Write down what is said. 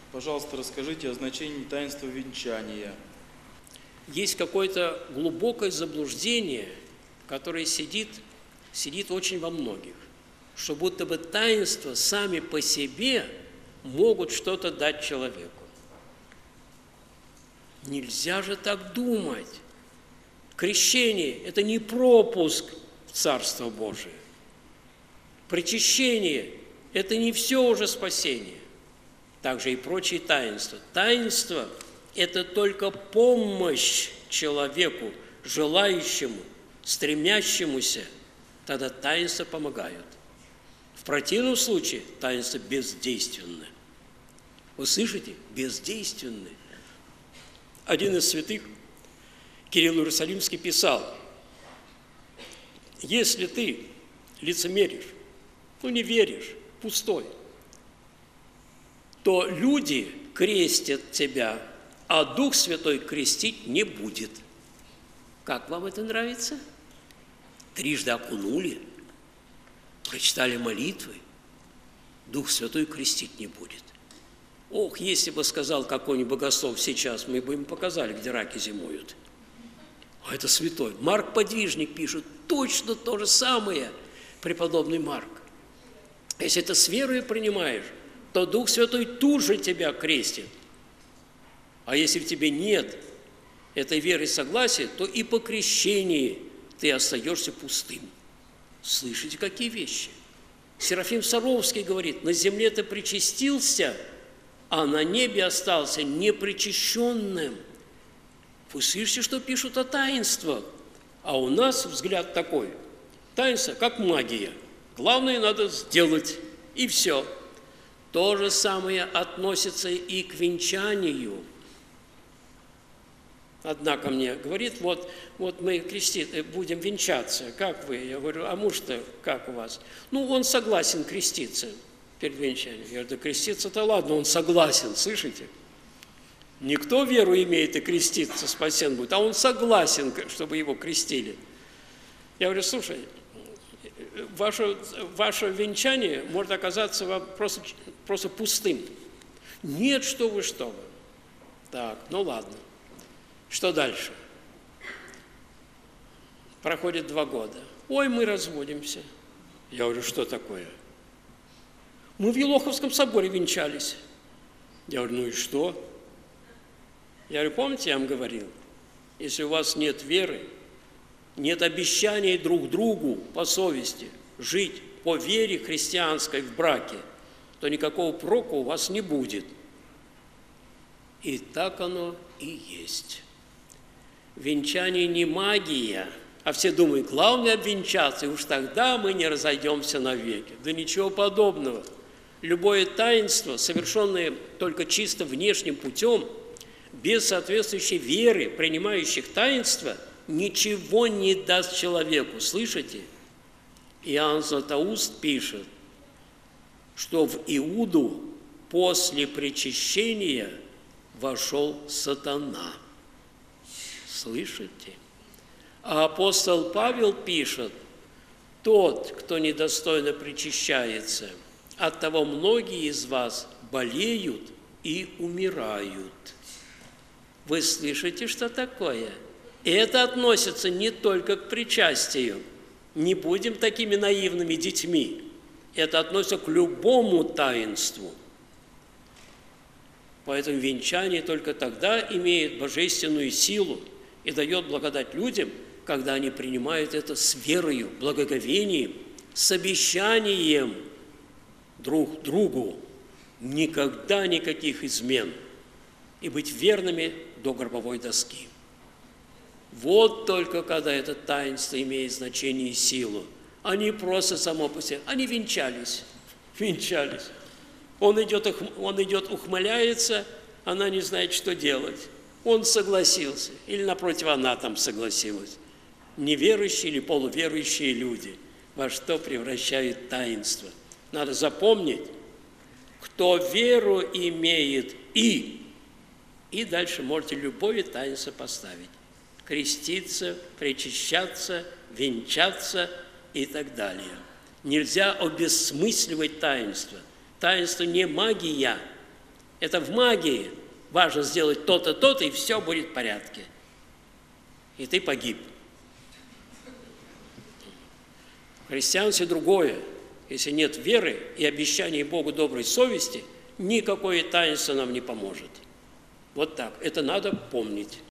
Пожалуйста, расскажите о значении таинства венчания. Есть какое-то глубокое заблуждение, которое сидит очень во многих, что будто бы таинства сами по себе могут что-то дать человеку. Нельзя же так думать. Крещение – это не пропуск в Царство Божие. Причащение – это не все уже спасение. Также и прочие таинства. Таинство – это только помощь человеку, желающему, стремящемуся. Тогда таинства помогают. В противном случае таинства бездейственны. Вы слышите? Бездейственны. Один из святых, Кирилл Иерусалимский, писал: если ты лицемеришь, не веришь, пустой, то люди крестят тебя, а Дух Святой крестить не будет. Как вам это нравится? Трижды окунули, прочитали молитвы, Дух Святой крестить не будет. Ох, если бы сказал какой-нибудь богослов сейчас, мы бы им показали, где раки зимуют. А это святой. Марк Подвижник пишет точно то же самое, преподобный Марк. Если ты с верой принимаешь, то Дух Святой тут же тебя крестит. А если в тебе нет этой веры и согласия, то и по крещении ты остаешься пустым. Слышите, какие вещи? Серафим Саровский говорит: на земле ты причастился, а на небе остался непричащенным. Вы слышите, что пишут о таинствах? А у нас взгляд такой: таинство как магия. Главное надо сделать, и все. То же самое относится и к венчанию. Одна ко мне говорит: вот мы будем венчаться, как вы? Я говорю: а муж-то как у вас? Он согласен креститься перед венчанием. Я говорю: да креститься-то ладно, он согласен, слышите? Никто веру имеет и креститься спасен будет, а он согласен, чтобы его крестили. Я говорю: слушай, ваше венчание может оказаться вам просто пустым. Нет, что вы. Так, ладно. Что дальше? Проходит 2 года. Ой, мы разводимся. Я говорю: что такое? Мы в Елоховском соборе венчались. Я говорю: и что? Я говорю: помните, я вам говорил, если у вас нет веры, нет обещаний друг другу по совести жить по вере христианской в браке, то никакого проку у вас не будет. И так оно и есть. Венчание не магия, а все думают: главное обвенчаться, и уж тогда мы не разойдемся навеки. Да ничего подобного. Любое таинство, совершенное только чисто внешним путем, без соответствующей веры, принимающих таинство, ничего не даст человеку. Слышите? Иоанн Златоуст пишет, что в Иуду после причащения вошел сатана. Слышите? А апостол Павел пишет: тот, кто недостойно причащается, от того многие из вас болеют и умирают. Вы слышите, что такое? И это относится не только к причастию. Не будем такими наивными детьми. Это относится к любому таинству. Поэтому венчание только тогда имеет божественную силу и дает благодать людям, когда они принимают это с верою, благоговением, с обещанием друг другу никогда никаких измен и быть верными до гробовой доски. Вот только когда это таинство имеет значение и силу, а не просто само по себе. Они венчались. Он идет, ухмыляется, она не знает, что делать. Он согласился, или напротив, она там согласилась. Неверующие или полуверующие люди во что превращают таинство. Надо запомнить, кто веру имеет и дальше можете любое таинство поставить. Креститься, причащаться, венчаться и так далее. Нельзя обесмысливать таинство. Таинство не магия, Это в магии важно сделать то-то, то-то, и все будет в порядке. И ты погиб. В христианстве другое. Если нет веры и обещаний Богу доброй совести, никакое таинство нам не поможет. Вот так. Это надо помнить.